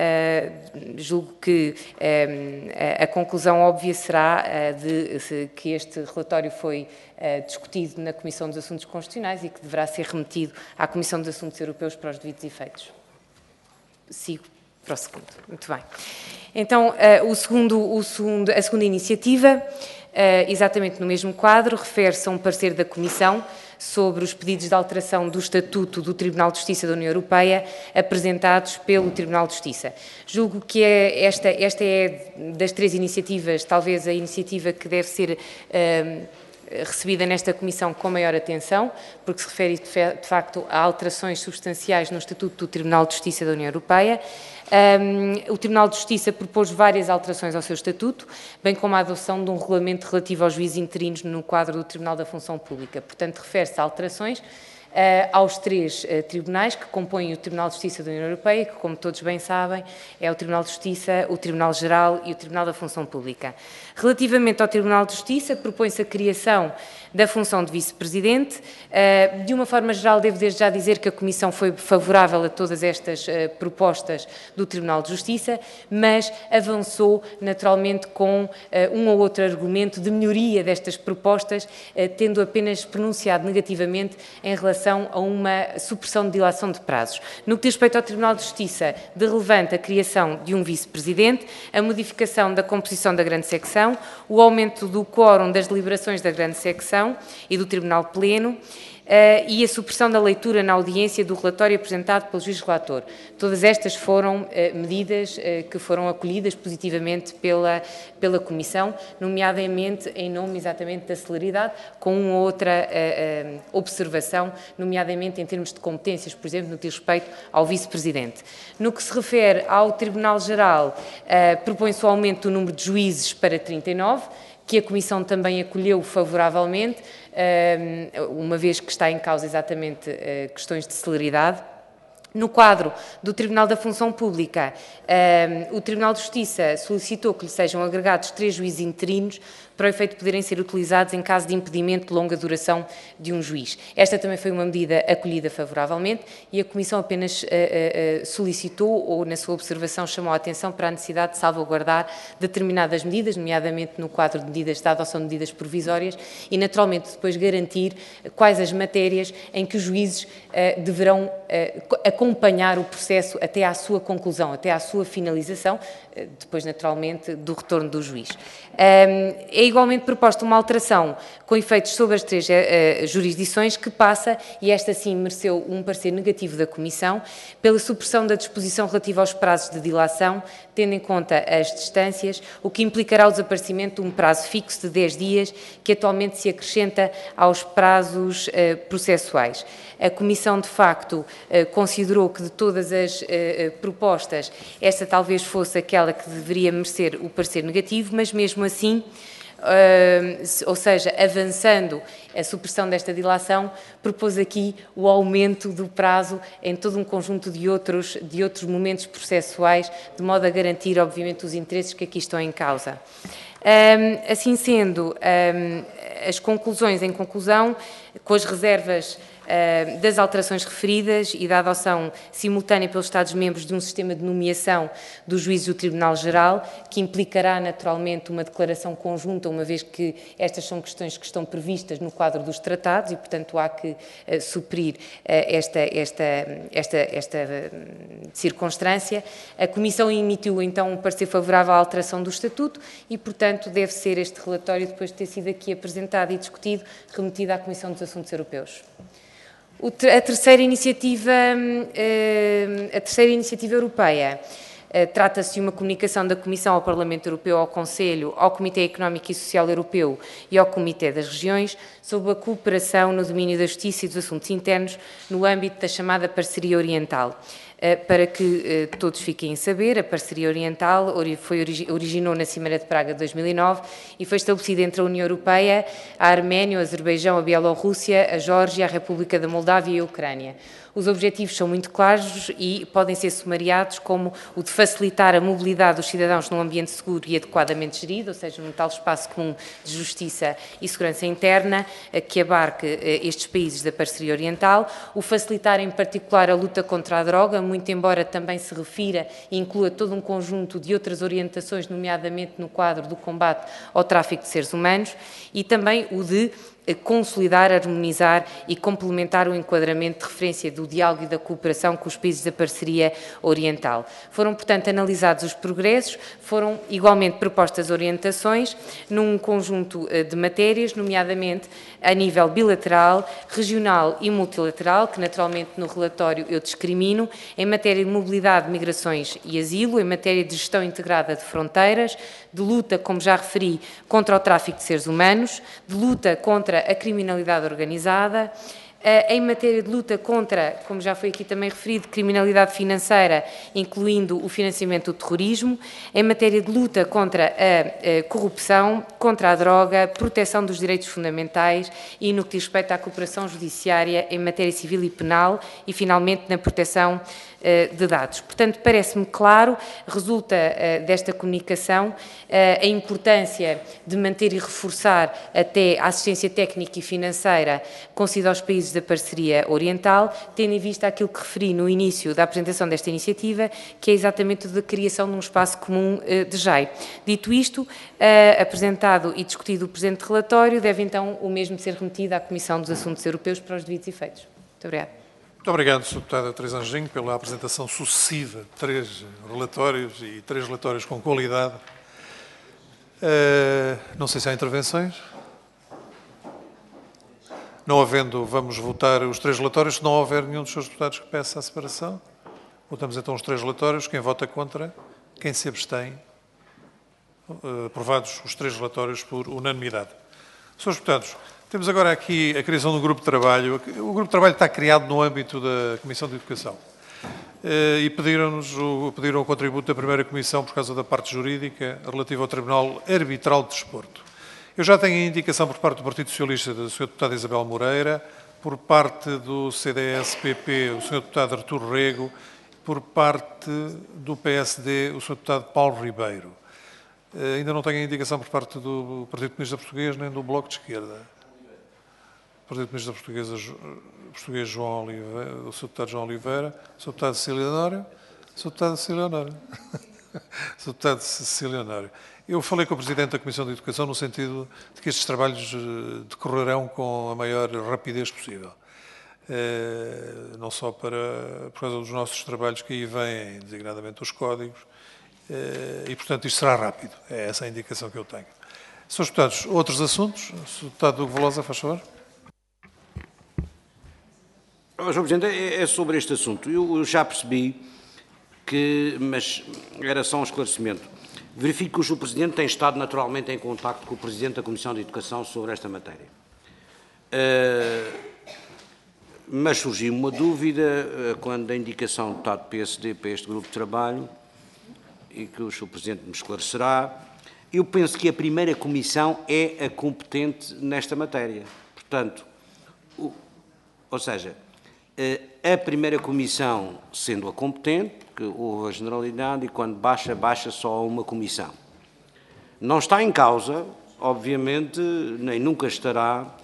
Uh, julgo que uh, a, a conclusão óbvia será uh, de, de que este relatório foi uh, discutido na Comissão dos Assuntos Constitucionais e que deverá ser remetido à Comissão dos Assuntos Europeus para os devidos efeitos. Sigo para o segundo. Muito bem. Então, uh, o segundo, o segundo, a segunda iniciativa, uh, exatamente no mesmo quadro, refere-se a um parecer da Comissão sobre os pedidos de alteração do Estatuto do Tribunal de Justiça da União Europeia apresentados pelo Tribunal de Justiça. Julgo que é esta, esta é, das três iniciativas, talvez a iniciativa que deve ser uh, recebida nesta Comissão com maior atenção, porque se refere de facto a alterações substanciais no Estatuto do Tribunal de Justiça da União Europeia. Um, o Tribunal de Justiça propôs várias alterações ao seu Estatuto, bem como a adoção de um regulamento relativo aos juízes interinos no quadro do Tribunal da Função Pública. Portanto, refere-se a alterações Uh, aos três uh, tribunais que compõem o Tribunal de Justiça da União Europeia, que, como todos bem sabem, é o Tribunal de Justiça, o Tribunal Geral e o Tribunal da Função Pública. Relativamente ao Tribunal de Justiça, propõe-se a criação da função de vice-presidente. Uh, de uma forma geral, devo desde já dizer que a Comissão foi favorável a todas estas uh, propostas do Tribunal de Justiça, mas avançou naturalmente com uh, um ou outro argumento de melhoria destas propostas, uh, tendo apenas pronunciado negativamente em relação a uma supressão de dilação de prazos. No que diz respeito ao Tribunal de Justiça, de relevante a criação de um vice-presidente, a modificação da composição da grande secção, o aumento do quórum das deliberações da grande secção e do Tribunal Pleno, Uh, e a supressão da leitura na audiência do relatório apresentado pelo juiz relator. Todas estas foram uh, medidas uh, que foram acolhidas positivamente pela, pela Comissão, nomeadamente em nome exatamente da celeridade, com uma outra uh, uh, observação, nomeadamente em termos de competências, por exemplo, no que diz respeito ao vice-presidente. No que se refere ao Tribunal Geral, uh, propõe-se o aumento do número de juízes para trinta e nove, que a Comissão também acolheu favoravelmente, uma vez que está em causa exatamente questões de celeridade. No quadro do Tribunal da Função Pública, o Tribunal de Justiça solicitou que lhe sejam agregados três juízes interinos para o efeito de poderem ser utilizados em caso de impedimento de longa duração de um juiz. Esta também foi uma medida acolhida favoravelmente e a Comissão apenas uh, uh, solicitou, ou na sua observação chamou a atenção para a necessidade de salvaguardar determinadas medidas, nomeadamente no quadro de medidas da adoção de medidas provisórias e, naturalmente, depois garantir quais as matérias em que os juízes uh, deverão uh, acompanhar o processo até à sua conclusão, até à sua finalização, uh, depois, naturalmente, do retorno do juiz. Um, é igualmente proposta uma alteração com efeitos sobre as três uh, jurisdições que passa, e esta sim mereceu um parecer negativo da Comissão, pela supressão da disposição relativa aos prazos de dilação, tendo em conta as distâncias, o que implicará o desaparecimento de um prazo fixo de dez dias, que atualmente se acrescenta aos prazos uh, processuais. A Comissão, de facto, uh, considerou que de todas as uh, propostas, esta talvez fosse aquela que deveria merecer o parecer negativo, mas mesmo assim, Uh, ou seja, avançando a supressão desta dilação, propôs aqui o aumento do prazo em todo um conjunto de outros, de outros momentos processuais, de modo a garantir, obviamente, os interesses que aqui estão em causa. Um, assim sendo, um, as conclusões, em conclusão, com as reservas uh, das alterações referidas e da adoção simultânea pelos Estados-membros de um sistema de nomeação dos juízes do Tribunal Geral, que implicará naturalmente uma declaração conjunta, uma vez que estas são questões que estão previstas no quadro dos tratados e, portanto, há que uh, suprir uh, esta, esta, esta, esta uh, circunstância. A Comissão emitiu, então, um parecer favorável à alteração do Estatuto e, portanto, deve ser este relatório, depois de ter sido aqui apresentado e discutido, remetido à Comissão dos Assuntos Europeus. A terceira iniciativa, a terceira iniciativa europeia trata-se de uma comunicação da Comissão ao Parlamento Europeu, ao Conselho, ao Comitê Económico e Social Europeu e ao Comitê das Regiões sobre a cooperação no domínio da justiça e dos assuntos internos no âmbito da chamada Parceria Oriental. Para que uh, todos fiquem a saber, a Parceria Oriental foi, originou na Cimeira de Praga de dois mil e nove e foi estabelecida entre a União Europeia, a Arménia, o Azerbaijão, a Bielorrússia, a Geórgia, a República da Moldávia e a Ucrânia. Os objetivos são muito claros e podem ser sumariados como o de facilitar a mobilidade dos cidadãos num ambiente seguro e adequadamente gerido, ou seja, num tal espaço comum de justiça e segurança interna que abarque estes países da Parceria Oriental, o facilitar em particular a luta contra a droga, muito embora também se refira e inclua todo um conjunto de outras orientações, nomeadamente no quadro do combate ao tráfico de seres humanos, e também o de consolidar, harmonizar e complementar o enquadramento de referência do diálogo e da cooperação com os países da Parceria Oriental. Foram, portanto, analisados os progressos, foram igualmente propostas orientações num conjunto de matérias, nomeadamente a nível bilateral, regional e multilateral, que naturalmente no relatório eu discrimino, em matéria de mobilidade, migrações e asilo, em matéria de gestão integrada de fronteiras, de luta, como já referi, contra o tráfico de seres humanos, de luta contra a criminalidade organizada, em matéria de luta contra, como já foi aqui também referido, criminalidade financeira, incluindo o financiamento do terrorismo, em matéria de luta contra a corrupção, contra a droga, proteção dos direitos fundamentais e no que diz respeito à cooperação judiciária em matéria civil e penal e, finalmente, na proteção de dados. Portanto, parece-me claro, resulta uh, desta comunicação uh, a importância de manter e reforçar até a assistência técnica e financeira concedida aos países da Parceria Oriental, tendo em vista aquilo que referi no início da apresentação desta iniciativa, que é exatamente a criação de um espaço comum uh, de J A I. Dito isto, uh, apresentado e discutido o presente relatório, deve então o mesmo ser remetido à Comissão dos Assuntos Europeus para os devidos efeitos. Muito obrigada. Muito obrigado, senhora Deputada Teresa Anjinho, pela apresentação sucessiva de três relatórios e três relatórios com qualidade. Uh, não sei se há intervenções. Não havendo, vamos votar os três relatórios. Se não houver nenhum dos senhores deputados que peça a separação, votamos então os três relatórios. Quem vota contra? Quem se abstém? Uh, aprovados os três relatórios por unanimidade. senhores deputados, temos agora aqui a criação do grupo de trabalho. O grupo de trabalho está criado no âmbito da Comissão de Educação e pediram-nos o, pediram o contributo da primeira Comissão por causa da parte jurídica relativa ao Tribunal Arbitral de Desporto. Eu já tenho a indicação por parte do Partido Socialista da senhora Deputada Isabel Moreira, por parte do C D S P P, o senhor Deputado Artur Rego, por parte do P S D, o senhor Deputado Paulo Ribeiro. Ainda não tenho a indicação por parte do Partido Comunista Português nem do Bloco de Esquerda. Partido Comunista Portuguesa, Português João Oliveira, o senhor Deputado João Oliveira, o senhor Deputado Cecília Honório, o senhor Deputado Cecília Honório, o senhor Deputado Cecília Honório. Eu falei com o Presidente da Comissão de Educação no sentido de que estes trabalhos decorrerão com a maior rapidez possível. Não só para, por causa dos nossos trabalhos que aí vêm, designadamente os códigos, e, portanto, isto será rápido. É essa a indicação que eu tenho. senhores Deputados, outros assuntos? O senhor Deputado Hugo Velosa, faz favor. senhor Presidente, é sobre este assunto. Eu já percebi que, mas era só um esclarecimento. Verifico que o senhor Presidente tem estado naturalmente em contacto com o Presidente da Comissão de Educação sobre esta matéria. Uh, mas surgiu uma dúvida uh, quando a indicação do deputado do P S D para este grupo de trabalho, e que o senhor Presidente me esclarecerá. Eu penso que a primeira Comissão é a competente nesta matéria. Portanto, o, ou seja, a primeira Comissão sendo a competente, que houve a generalidade, e quando baixa, baixa só a uma Comissão. Não está em causa, obviamente, nem nunca estará,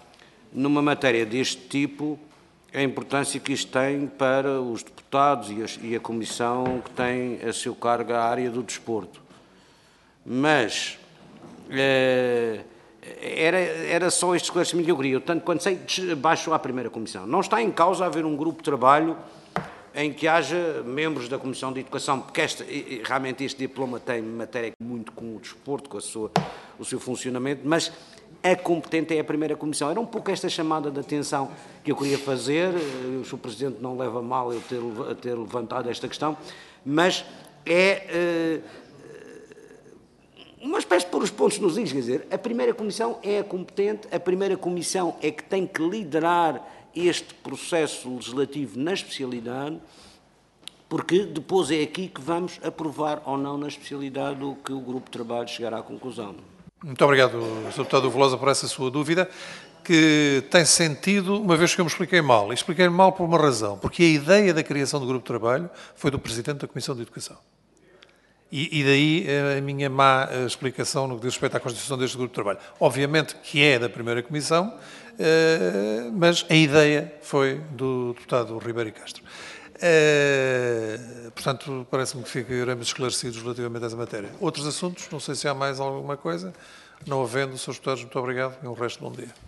numa matéria deste tipo, a importância que isto tem para os deputados e a, e a Comissão que tem a seu cargo a área do desporto. Mas eh, era, era só este esclarecimento que eu queria. Eu, tanto quanto sei, baixo à primeira Comissão. Não está em causa haver um grupo de trabalho em que haja membros da Comissão de Educação, porque esta, realmente este diploma tem matéria muito com o desporto, com a sua, o seu funcionamento, mas a competente é a primeira Comissão. Era um pouco esta chamada de atenção que eu queria fazer. O senhor Presidente não leva mal eu ter, ter levantado esta questão, mas é uh, uma espécie de pôr os pontos nos is, quer dizer, a primeira Comissão é a competente, a primeira Comissão é que tem que liderar este processo legislativo na especialidade, porque depois é aqui que vamos aprovar ou não na especialidade o que o grupo de trabalho chegará à conclusão. Muito obrigado, senhor Deputado Velosa, por essa sua dúvida, que tem sentido, uma vez que eu me expliquei mal. E expliquei mal por uma razão, porque a ideia da criação do grupo de trabalho foi do Presidente da Comissão de Educação. E, e daí a minha má explicação no que diz respeito à constituição deste grupo de trabalho. Obviamente que é da primeira Comissão, mas a ideia foi do deputado Ribeiro e Castro. Portanto, parece-me que ficaremos esclarecidos relativamente a essa matéria. Outros assuntos? Não sei se há mais alguma coisa. Não havendo, senhores deputados, muito obrigado e um resto de bom dia.